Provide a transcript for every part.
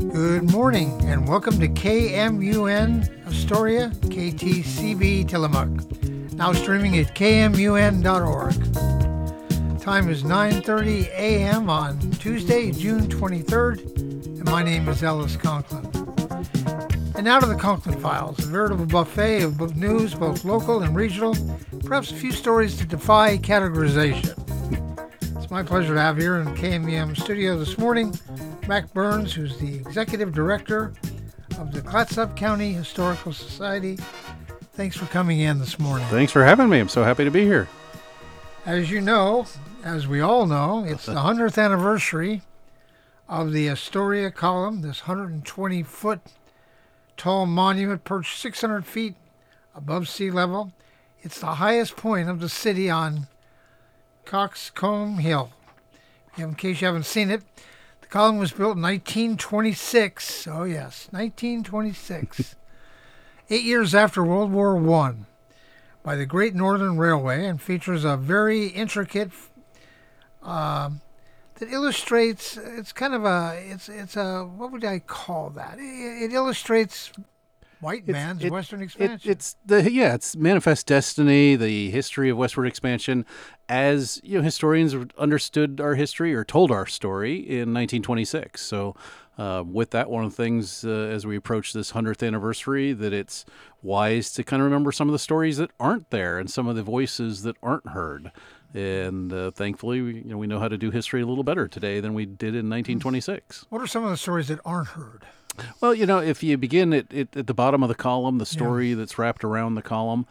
Good morning and welcome to KMUN Astoria, KTCB Tillamook, now streaming at kmun.org. Time is 9:30 a.m. on Tuesday, June 23rd, and my name is Ellis Conklin. And now to the Conklin Files, a veritable buffet of news, both local and regional, perhaps a few stories that defy categorization. It's my pleasure to have here in the KMUN studio this morning Mac Burns, who's the Executive Director of the Clatsop County Historical Society. Thanks for coming in this morning. Thanks for having me. I'm so happy to be here. As you know, as we all know, it's the 100th anniversary of the Astoria Column, this 120-foot tall monument perched 600 feet above sea level. It's the highest point of the city on Coxcomb Hill. In case you haven't seen it, the column was built in 1926. Oh yes, 1926. 8 years after World War I by the Great Northern Railway, and features a very intricate that illustrates, it's kind of a, what would I call that? It illustrates white man's western expansion. It's Manifest Destiny, the history of westward expansion, as historians understood our history or told our story in 1926. So with that, one of the things as we approach this 100th anniversary, that it's wise to kind of remember some of the stories that aren't there and some of the voices that aren't heard. And thankfully, we know how to do history a little better today than we did in 1926. What are some of the stories that aren't heard? Well, if you begin at the bottom of the column, the story that's wrapped around the column,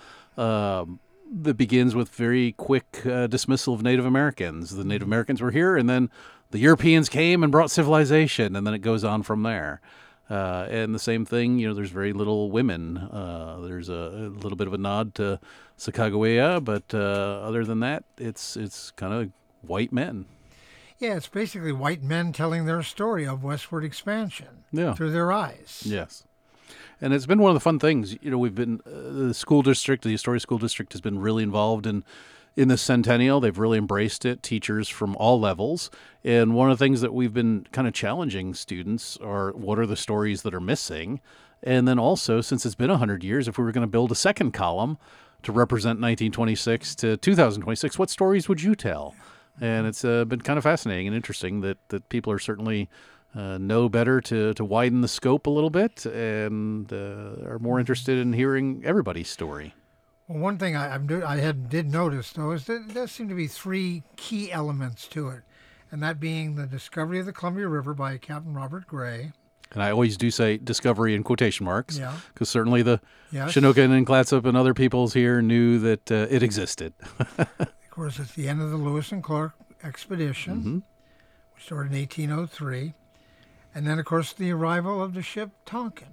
that begins with very quick dismissal of Native Americans. The Native Americans were here, and then the Europeans came and brought civilization, and then it goes on from there. And the same thing, there's very little women. There's a little bit of a nod to Sacagawea, but other than that, it's kind of white men. Yeah, it's basically white men telling their story of westward expansion through their eyes. Yes. And it's been one of the fun things. We've been, the school district, the Astoria School District has been really involved in the centennial. They've really embraced it, teachers from all levels. And one of the things that we've been kind of challenging students are, what are the stories that are missing? And then also, since it's been 100 years, if we were going to build a second column to represent 1926 to 2026, what stories would you tell? And it's been kind of fascinating and interesting that people are certainly know better to widen the scope a little bit and are more interested in hearing everybody's story. Well, one thing I did notice, though, is that there seem to be three key elements to it, and that being the discovery of the Columbia River by Captain Robert Gray. And I always do say discovery in quotation marks, because certainly the Chinookan and Clatsop and other peoples here knew that it existed. Of course, it's the end of the Lewis and Clark expedition, which started in 1803. And then, of course, the arrival of the ship Tonkin.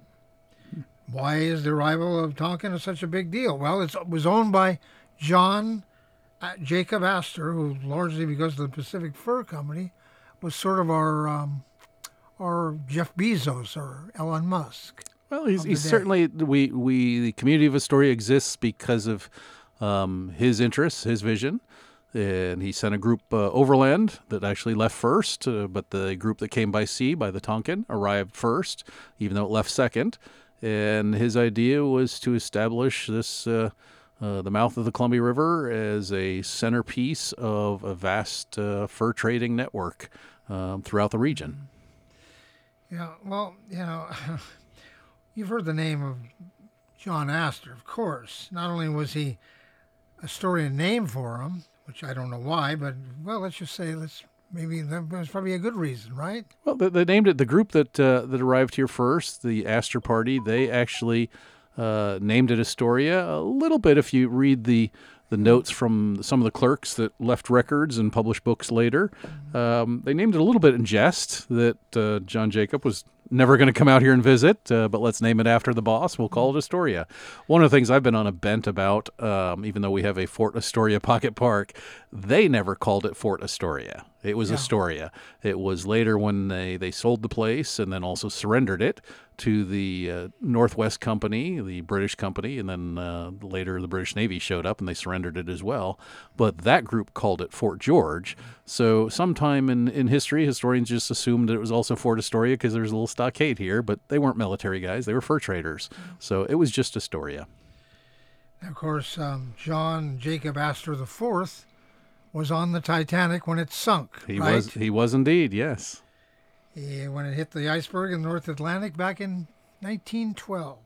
Why is the arrival of Tonkin such a big deal? Well, it was owned by John Jacob Astor, who largely because of the Pacific Fur Company was sort of our Jeff Bezos or Elon Musk. Well, he's certainly, the community of Astoria exists because of his interests, his vision. And he sent a group overland that actually left first, but the group that came by sea, by the Tonkin, arrived first, even though it left second. And his idea was to establish this, the mouth of the Columbia River as a centerpiece of a vast fur trading network throughout the region. Yeah, well, you've heard the name of John Astor, of course. Not only was he a Astorian name for him, which I don't know why, but, well, let's just say maybe there's probably a good reason, right? Well, they named it, the group that arrived here first, the Astor Party, they actually named it Astoria a little bit. If you read the notes from some of the clerks that left records and published books later, they named it a little bit in jest that John Jacob was never going to come out here and visit, but let's name it after the boss. We'll call it Astoria. One of the things I've been on a bent about, even though we have a Fort Astoria Pocket Park, they never called it Fort Astoria. It was Astoria. It was later when they sold the place and then also surrendered it to the Northwest Company, the British company, and then later the British Navy showed up and they surrendered it as well. But that group called it Fort George. So sometime in history, historians just assumed it was also Fort Astoria because there's a little stockade here, but they weren't military guys. They were fur traders. So it was just Astoria. And of course, John Jacob Astor IV was on the Titanic when it sunk, right? He was indeed, yes. When it hit the iceberg in the North Atlantic back in 1912.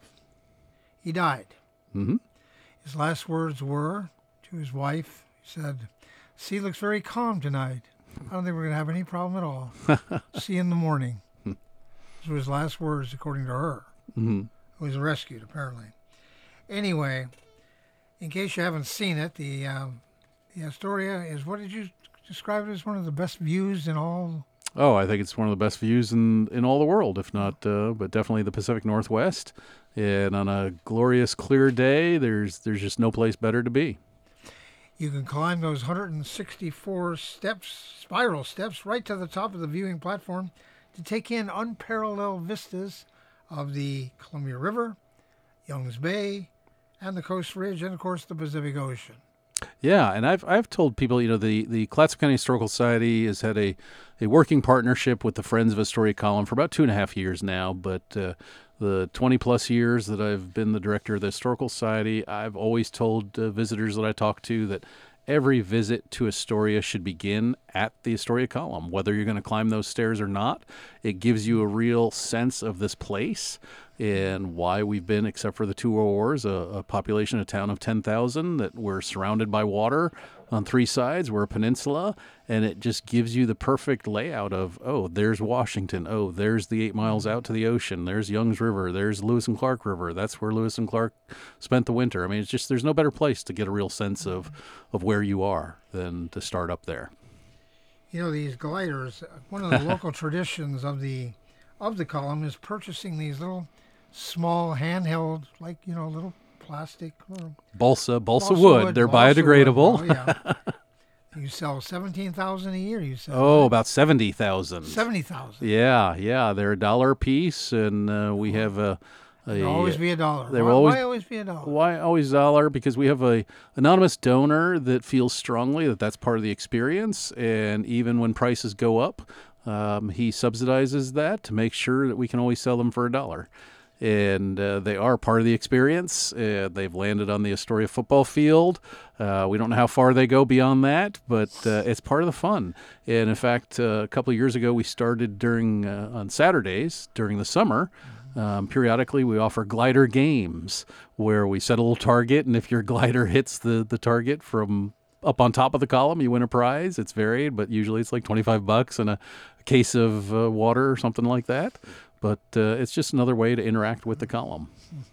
He died. Mm-hmm. His last words were to his wife, he said, "Sea looks very calm tonight. I don't think we're going to have any problem at all. See you in the morning." Those were his last words, according to her, Mm-hmm. who was rescued, apparently. Anyway, in case you haven't seen it, the Astoria is, what did you describe it as, one of the best views in all? Oh, I think it's one of the best views in all the world, if not, but definitely the Pacific Northwest. And on a glorious, clear day, there's just no place better to be. You can climb those 164 spiral steps, right to the top of the viewing platform to take in unparalleled vistas of the Columbia River, Young's Bay, and the Coast Ridge, and of course the Pacific Ocean. Yeah, and I've told people, the Clatsop County Historical Society has had a working partnership with the Friends of Astoria Column for about 2.5 years now, but the 20-plus years that I've been the director of the Historical Society, I've always told visitors that I talk to that every visit to Astoria should begin at the Astoria Column, whether you're going to climb those stairs or not. It gives you a real sense of this place and why we've been, except for the two world wars, a population, a town of 10,000, that we're surrounded by water on three sides. We're a peninsula, and it just gives you the perfect layout of, oh, there's Washington. Oh, there's the 8 miles out to the ocean. There's Young's River. There's Lewis and Clark River. That's where Lewis and Clark spent the winter. I mean, it's just, there's no better place to get a real sense of where you are than to start up there. These gliders, one of the local traditions of the column is purchasing these little small handheld, little plastic balsa wood. They're biodegradable. Wood. Oh, yeah. You sell 17,000 a year. You sell. Oh, right? about 70,000. 70,000. Yeah. They're $1 a piece, and we have There'll always be $1. Why always be $1? Why always $1? Because we have a anonymous donor that feels strongly that that's part of the experience, and even when prices go up, he subsidizes that to make sure that we can always sell them for $1. And they are part of the experience. They've landed on the Astoria football field. We don't know how far they go beyond that, but it's part of the fun. And in fact, a couple of years ago, we started on Saturdays during the summer. Periodically, we offer glider games where we set a little target, and if your glider hits the target from up on top of the column, you win a prize. It's varied, but usually it's like $25 and a case of water or something like that. But it's just another way to interact with the column.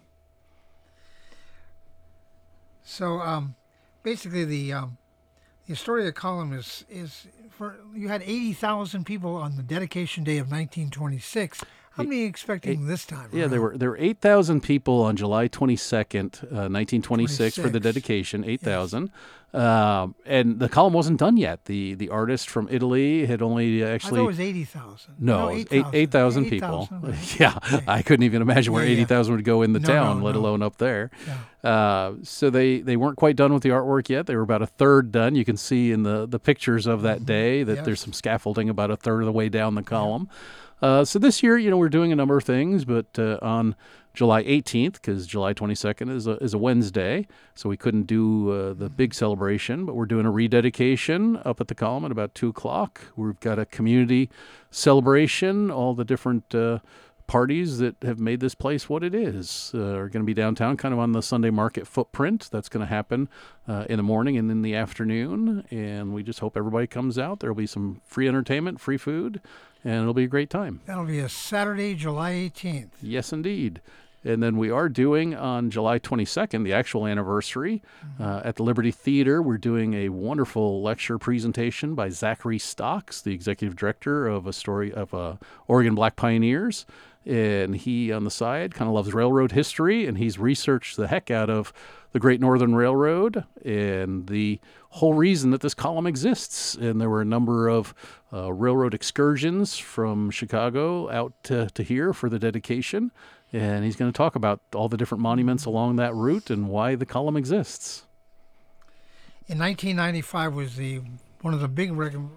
So basically, the Astoria column is for, you had 80,000 people on the dedication day of 1926. How many are you expecting this time? Yeah, there were 8,000 people on July 22nd, 1926 for the dedication, 8,000. Yes. And the column wasn't done yet. The artist from Italy had only actually... I thought it was 80,000. No, 8,000 people. Yeah, okay. I couldn't even imagine where 80,000 would go in the town, let alone up there. Yeah. So they weren't quite done with the artwork yet. They were about a third done. You can see in the pictures of that day that there's some scaffolding about a third of the way down the column. So this year, we're doing a number of things, but on July 18th, because July 22nd is a Wednesday, so we couldn't do the big celebration, but we're doing a rededication up at the column at about 2 o'clock. We've got a community celebration. All the different parties that have made this place what it is are going to be downtown, kind of on the Sunday market footprint. That's going to happen in the morning and in the afternoon, and we just hope everybody comes out. There'll be some free entertainment, free food, and it'll be a great time. That'll be a Saturday, July 18th. Yes, indeed. And then we are doing on July 22nd, the actual anniversary, at the Liberty Theater. We're doing a wonderful lecture presentation by Zachary Stocks, the executive director of Oregon Black Pioneers. And he, on the side, kind of loves railroad history, and he's researched the heck out of the Great Northern Railroad and the whole reason that this column exists. And there were a number of railroad excursions from Chicago out to here for the dedication. And he's going to talk about all the different monuments along that route and why the column exists. In 1995 was one of the big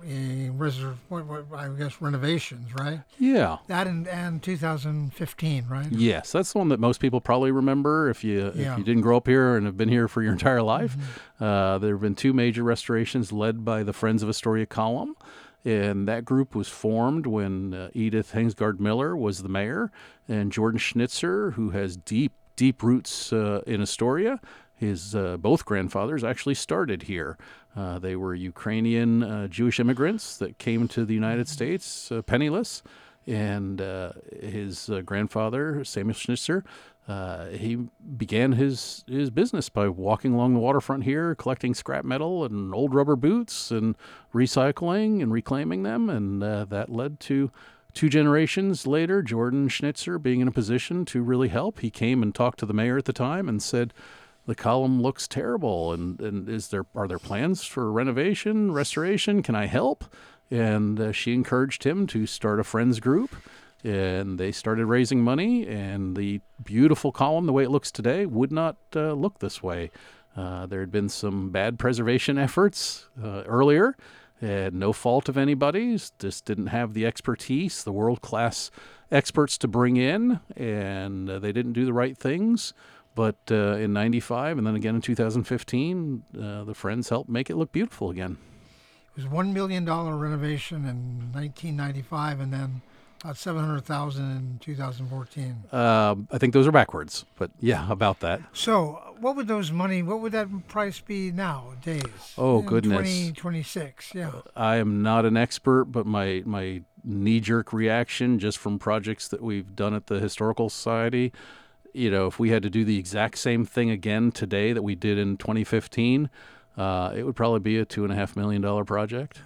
renovations, right? Yeah. That and 2015, right? Yes, that's the one that most people probably remember if you didn't grow up here and have been here for your entire life. There have been two major restorations led by the Friends of Astoria column. And that group was formed when Edith Hengsgard Miller was the mayor, and Jordan Schnitzer, who has deep roots in Astoria. His both grandfathers actually started here. They were Ukrainian Jewish immigrants that came to the United States penniless, and his grandfather, Samuel Schnitzer, he began his business by walking along the waterfront here, collecting scrap metal and old rubber boots and recycling and reclaiming them, and that led to 2 generations later, Jordan Schnitzer being in a position to really help. He came and talked to the mayor at the time and said, the column looks terrible, and are there plans for renovation, restoration? Can I help? And she encouraged him to start a friends group, and they started raising money, and the beautiful column, the way it looks today, would not look this way. There had been some bad preservation efforts earlier, and no fault of anybody's, just didn't have the expertise, the world-class experts to bring in, and they didn't do the right things. But in 95 and then again in 2015, the Friends helped make it look beautiful again. It was $1 million renovation in 1995 and then about $700,000 in 2014. I think those are backwards, but yeah, about that. So what would that price be nowadays? Oh, goodness. 2026, yeah. I am not an expert, but my knee-jerk reaction just from projects that we've done at the Historical Society, if we had to do the exact same thing again today that we did in 2015, it would probably be a $2.5 million project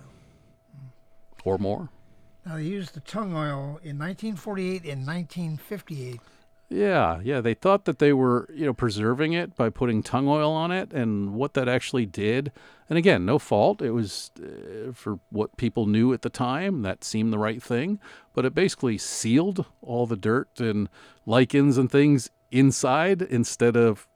or more. Now, they used the tung oil in 1948 and 1958. Yeah. They thought that they were, preserving it by putting tung oil on it, and what that actually did. And again, no fault. It was for what people knew at the time. That seemed the right thing. But it basically sealed all the dirt and lichens and things inside instead of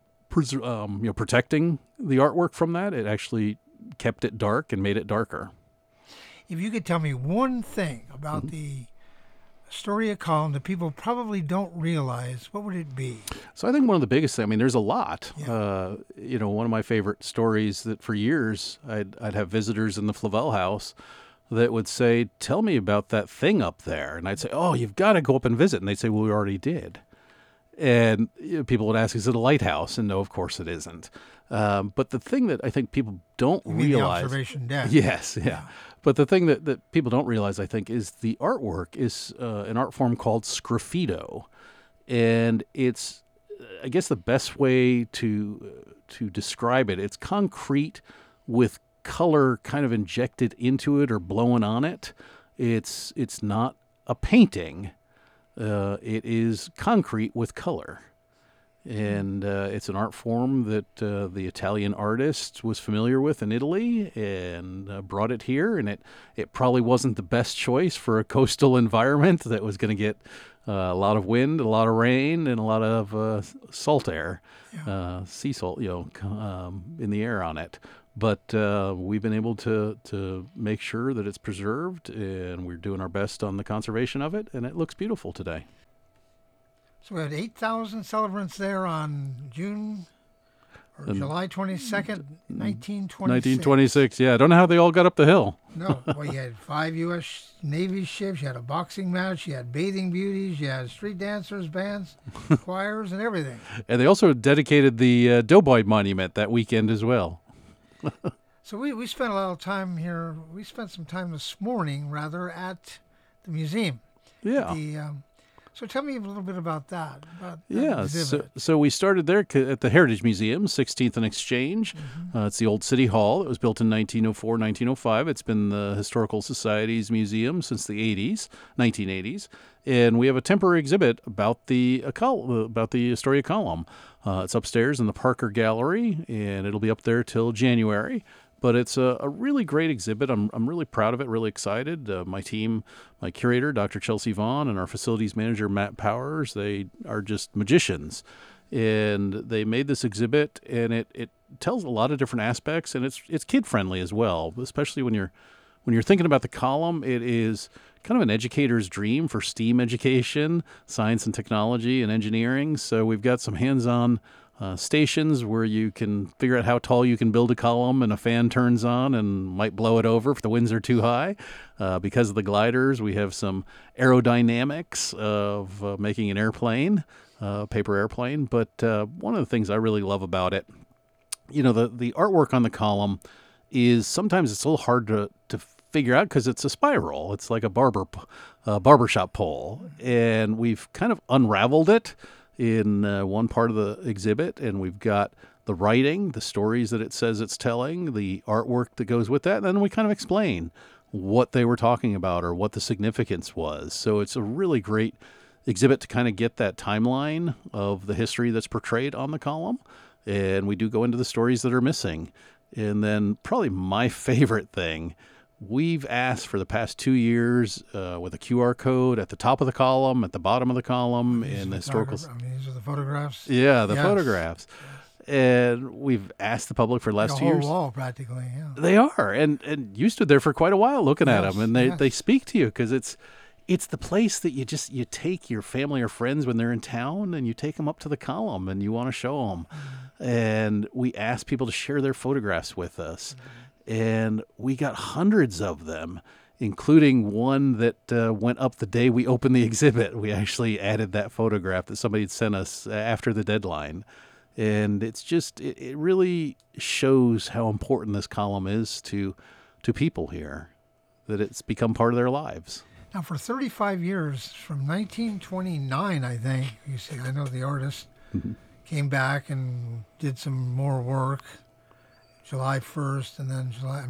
protecting the artwork from that. It actually kept it dark and made it darker. If you could tell me one thing about the Astoria column that people probably don't realize, what would it be? So I think one of the biggest things, there's a lot. Yeah. One of my favorite stories that for years I'd have visitors in the Flavel House that would say, tell me about that thing up there. And I'd say, oh, you've got to go up and visit. And they'd say, well, we already did. And people would ask, is it a lighthouse? And no, of course it isn't. But the thing that I think people don't realize... the observation deck. Yes, yeah. But the thing that people don't realize, I think, is the artwork is an art form called sgraffito. And it's, I guess the best way to describe it, it's concrete with color kind of injected into it or blown on it. It's not a painting. It is concrete with color. And it's an art form that the Italian artist was familiar with in Italy and brought it here. And it probably wasn't the best choice for a coastal environment that was going to get a lot of wind, a lot of rain, and a lot of salt air, sea salt, in the air on it. But we've been able to make sure that it's preserved, and we're doing our best on the conservation of it, and it looks beautiful today. So we had 8,000 celebrants there on July 22nd, 1926. 1926, yeah. I don't know how they all got up the hill. No. Well, you had 5 U.S. Navy ships, you had a boxing match, you had bathing beauties, you had street dancers, bands, choirs, and everything. And they also dedicated the Doughboy Monument that weekend as well. So we spent a lot of time here. We spent some time this morning, rather, at the museum. Yeah. The So tell me a little bit about that. About that Yeah, exhibit. so we started there at the Heritage Museum, 16th and Exchange. It's the old City Hall. It was built in 1904, 1905. It's been the Historical Society's museum since the 1980s. And we have a temporary exhibit about the Astoria Column. It's upstairs in the Parker Gallery, and it'll be up there till January. But it's a really great exhibit. I'm really proud of it, really excited. My team, my curator, Dr. Chelsea Vaughn, and our facilities manager, Matt Powers, they are just magicians. And they made this exhibit, and it tells a lot of different aspects, and it's kid-friendly as well, especially when you're thinking about the column. It is kind of an educator's dream for STEAM education, science and technology and engineering. So we've got some hands-on stations where you can figure out how tall you can build a column, and a fan turns on and might blow it over if the winds are too high. Because of the gliders, we have some aerodynamics of making an airplane, paper airplane. But one of the things I really love about it, the artwork on the column is sometimes it's a little hard to figure out because it's a spiral. It's like a barbershop pole, and we've kind of unraveled it in one part of the exhibit, and we've got the writing, the stories that it says it's telling, the artwork that goes with that, and then we kind of explain what they were talking about or what the significance was. So it's a really great exhibit to kind of get that timeline of the history that's portrayed on the column, and we do go into the stories that are missing. And then probably my favorite thing, we've asked for the past 2 years with a QR code at the top of the column, at the bottom of the column, in the historical. These are the photographs. Yeah, the Yes. photographs. And we've asked the public for the last The 2 whole years. wall, practically. Yeah. They are, and you stood there for quite a while looking at Yes, them, and yes. they speak to you because it's the place that you take your family or friends when they're in town, and you take them up to the column and you want to show them. And we asked people to share their photographs with us, and we got hundreds of them, including one that went up the day we opened the exhibit. We actually added that photograph that somebody had sent us after the deadline. And it's just, it really shows how important this column is to people here, that it's become part of their lives. Now, for 35 years, from 1929, I think, you see, I know the artist came back and did some more work. July 1st, and then July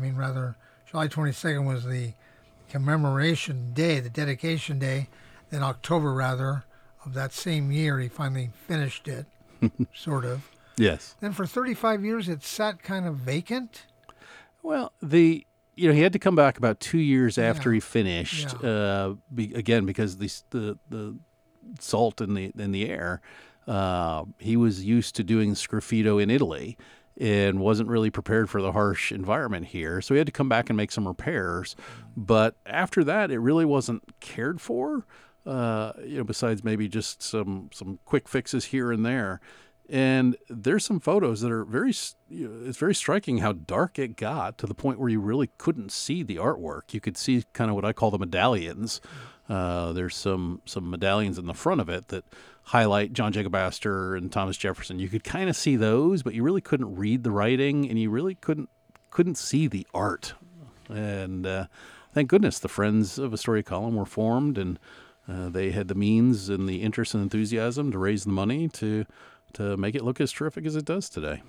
22nd was the commemoration day, the dedication day. Then October, rather, of that same year, he finally finished it, sort of. Yes. Then for 35 years, it sat kind of vacant. Well, he had to come back about 2 years after Yeah. he finished, again, because the salt in the air. He was used to doing sgraffito in Italy and wasn't really prepared for the harsh environment here. So he had to come back and make some repairs. But after that, it really wasn't cared for, besides maybe just some quick fixes here and there. And there's some photos that are it's very striking how dark it got, to the point where you really couldn't see the artwork. You could see kind of what I call the medallions. There's some medallions in the front of it that highlight John Jacob Astor and Thomas Jefferson. You could kind of see those, but you really couldn't read the writing, and you really couldn't see the art. And thank goodness the Friends of Astoria Column were formed, and they had the means and the interest and enthusiasm to raise the money to make it look as terrific as it does today.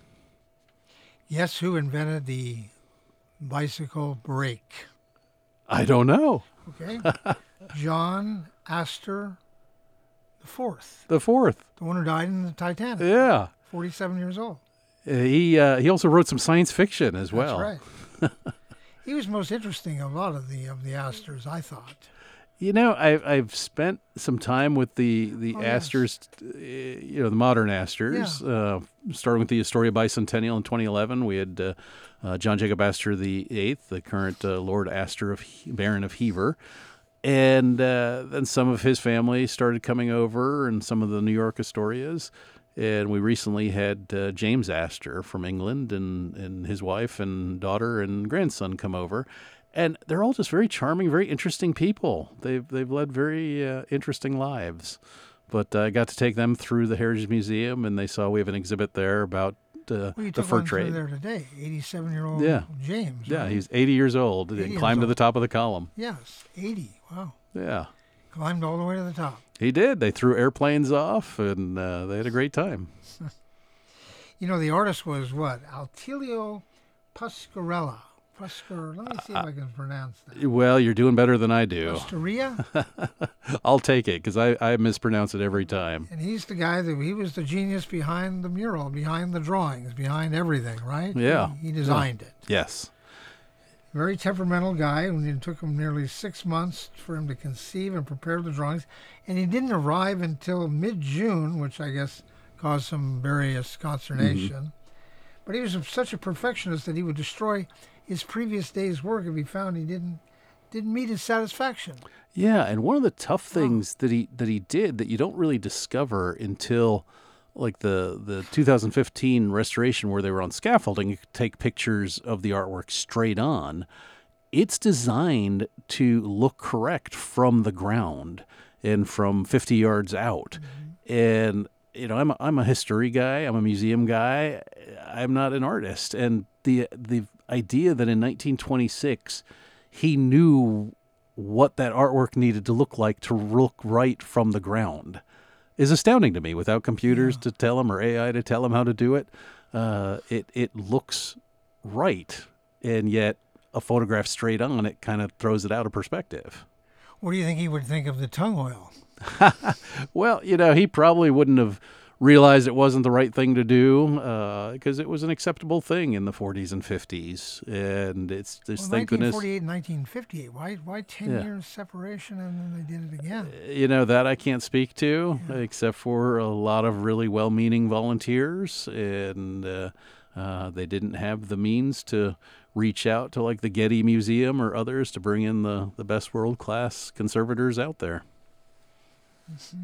Yes, who invented the bicycle brake? I don't know. Okay. John Astor the Fourth, The fourth. the one who died in the Titanic, Yeah. 47 years old. He also wrote some science fiction as well. That's right. He was most interesting of a lot of the Astors, I thought. I've spent some time with the Oh, Astors, the modern Astors, starting with the Astoria Bicentennial in 2011. We had John Jacob Astor VIII, the current Lord Astor Baron of Hever. And then some of his family started coming over, and some of the New York Astorias. And we recently had James Astor from England and his wife and daughter and grandson come over. And they're all just very charming, very interesting people. They've led very interesting lives. But I got to take them through the Heritage Museum, and they saw we have an exhibit there about Well, you the took fur one through trade. there today, 87-year-old Yeah. James. Yeah, right? he's 80 years old. 80 He years climbed to old. the top of the column. Yes, 80. Wow. Yeah. Climbed all the way to the top. He did. They threw airplanes off, and they had a great time. You know, the artist was what? Attilio Pasquarella. Let me see if I can pronounce that. Well, you're doing better than I do. Pastoria? I'll take it, because I mispronounce it every time. And he's the guy he was the genius behind the mural, behind the drawings, behind everything, right? Yeah. He designed it. Yes. Very temperamental guy. And it took him nearly 6 months for him to conceive and prepare the drawings. And he didn't arrive until mid-June, which I guess caused some various consternation. Mm-hmm. But he was such a perfectionist that he would destroy his previous day's work if he found he didn't meet his satisfaction. Yeah, and one of the tough things that he did that you don't really discover until like the 2015 restoration where they were on scaffolding, you could take pictures of the artwork straight on. It's designed to look correct from the ground and from 50 yards out. Mm-hmm. And you know, I'm a history guy. I'm a museum guy. I'm not an artist. And the idea that in 1926 he knew what that artwork needed to look like to look right from the ground is astounding to me. Without computers to tell him or AI to tell him how to do it, it looks right. And yet a photograph straight on it kind of throws it out of perspective. What do you think he would think of the tongue oil? Well, you know, he probably wouldn't have realized it wasn't the right thing to do because it was an acceptable thing in the 40s and 50s. And it's just, thank goodness. 1948 and 1958. Why 10 years separation and then they did it again? You know, that I can't speak to, except for a lot of really well-meaning volunteers. And they didn't have the means to reach out to like the Getty Museum or others to bring in the best world-class conservators out there. Mm-hmm.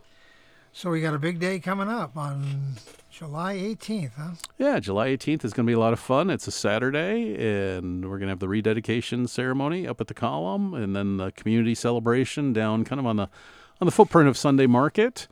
So we got a big day coming up on July 18th, huh? Yeah, July 18th is going to be a lot of fun. It's a Saturday, and we're going to have the rededication ceremony up at the column, and then the community celebration down kind of on the footprint of Sunday Market,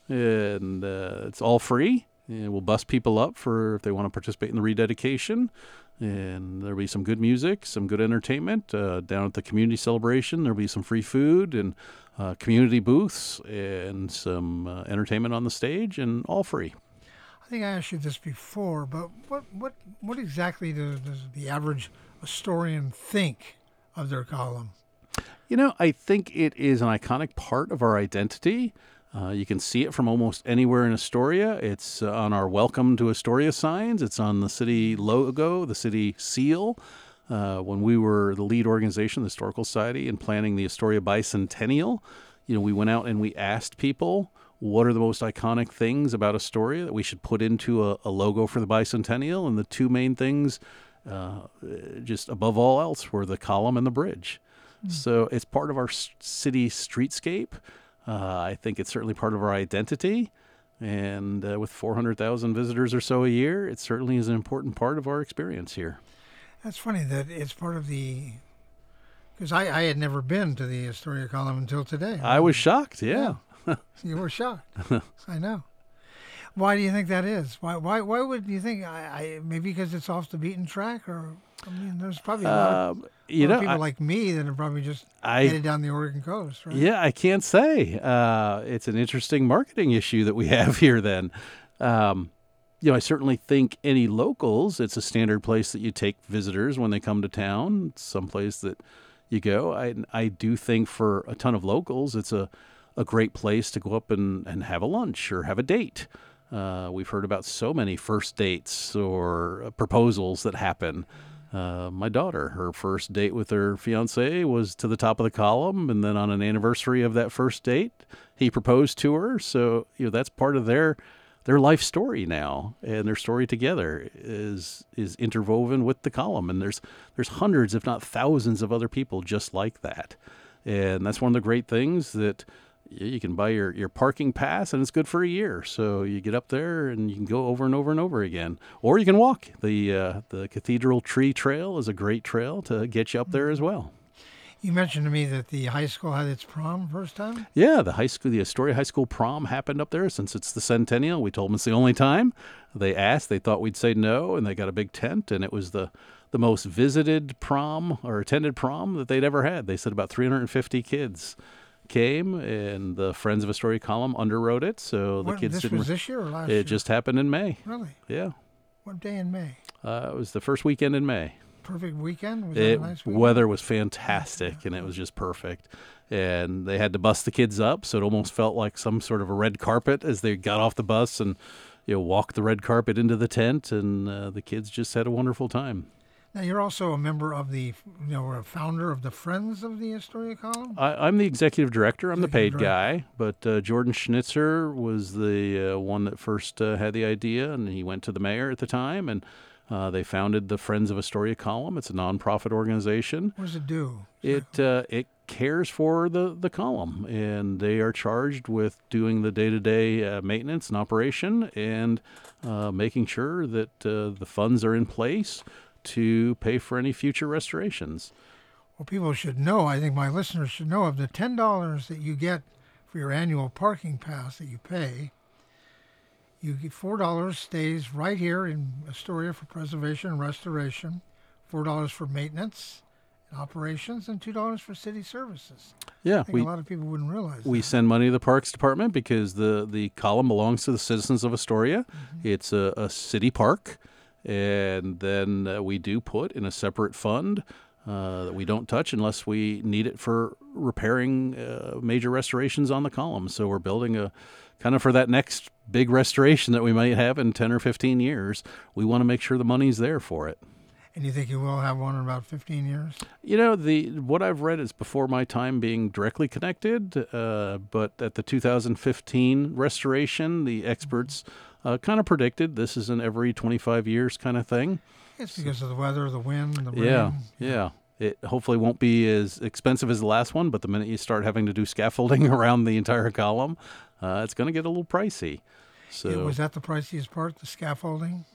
and it's all free. And we'll bus people up for if they want to participate in the rededication. And there'll be some good music, some good entertainment down at the community celebration. There'll be some free food and community booths and some entertainment on the stage, and all free. I think I asked you this before, but what exactly does the average historian think of their column? You know, I think it is an iconic part of our identity. You can see it from almost anywhere in Astoria. It's on our Welcome to Astoria signs. It's on the city logo, the city seal. When we were the lead organization, the Historical Society, in planning the Astoria Bicentennial, you know, we went out and we asked people what are the most iconic things about Astoria that we should put into a logo for the Bicentennial. And the two main things, just above all else, were the column and the bridge. Mm. So it's part of our city streetscape. I think it's certainly part of our identity, and with 400,000 visitors or so a year, it certainly is an important part of our experience here. That's funny that it's part of because I had never been to the Astoria column until today. I was shocked, yeah. You were shocked. I know. Why do you think that is? Why would you think? Maybe because it's off the beaten track, or I mean, there's probably a lot of people like me that are probably just headed down the Oregon coast, right? Yeah, I can't say. It's an interesting marketing issue that we have here. Then, you know, I certainly think any locals, it's a standard place that you take visitors when they come to town. It's someplace that you go. I do think for a ton of locals, it's a great place to go up and have a lunch or have a date. We've heard about so many first dates or proposals that happen. My daughter, her first date with her fiance was to the top of the column, and then on an anniversary of that first date, he proposed to her. So, you know, that's part of their life story now, and their story together is interwoven with the column. And there's hundreds, if not thousands, of other people just like that. And that's one of the great things that you can buy your parking pass, and it's good for a year. So you get up there and you can go over and over and over again, or you can walk. The Cathedral Tree Trail is a great trail to get you up there as well. You mentioned to me that the high school had its prom first time? Yeah, the Astoria High School prom happened up there since it's the centennial. We told them it's the only time. They asked, they thought we'd say no, and they got a big tent, and it was the most visited prom or attended prom that they'd ever had. They said about 350 kids came, and the Friends of Astoria column underwrote it, so the kids This didn't. was this year or last year? It just happened in May. Really? Yeah, What day in May? it was the first weekend in May. Perfect weekend? Was that a nice weekend? Weather was fantastic, and it was just perfect. And they had to bus the kids up, so it almost felt like some sort of a red carpet as they got off the bus and walked the red carpet into the tent, and the kids just had a wonderful time. Now, you're also a member of or a founder of the Friends of the Astoria column? I'm the executive director. I'm the paid Executive guy, but Jordan Schnitzer was the one that first had the idea, and he went to the mayor at the time, and they founded the Friends of Astoria column. It's a nonprofit organization. What does it do? It cares for the column, and they are charged with doing the day-to-day maintenance and operation, and making sure that the funds are in place to pay for any future restorations. Well, people should know, I think my listeners should know, of the $10 that you get for your annual parking pass that you pay, you get $4 stays right here in Astoria for preservation and restoration, $4 for maintenance and operations, and $2 for city services. Yeah, I think a lot of people wouldn't realize we that. send money to the Parks Department because the column belongs to the citizens of Astoria. Mm-hmm. It's a city park, and then we do put in a separate fund that we don't touch unless we need it for repairing major restorations on the column. So we're building a kind of for that next big restoration that we might have in 10 or 15 years. We want to make sure the money's there for it. And you think you will have one in about 15 years? What I've read is before my time being directly connected, but at the 2015 restoration, the experts kind of predicted this is an every 25 years kind of thing. It's because of the weather, the wind, the rain. Yeah. It hopefully won't be as expensive as the last one, but the minute you start having to do scaffolding around the entire column, it's going to get a little pricey. So was that the priciest part, the scaffolding?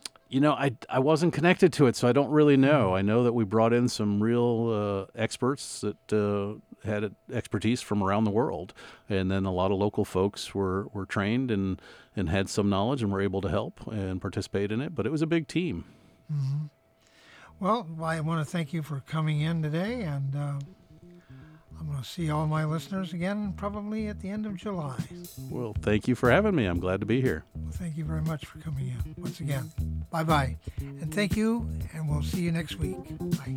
I wasn't connected to it, so I don't really know. I know that we brought in some real experts that had expertise from around the world, and then a lot of local folks were trained and had some knowledge and were able to help and participate in it. But it was a big team. Mm-hmm. Well, I want to thank you for coming in today, and I'm going to see all my listeners again probably at the end of July. Well, thank you for having me. I'm glad to be here. Well, thank you very much for coming in once again. Bye-bye. And thank you, and we'll see you next week. Bye.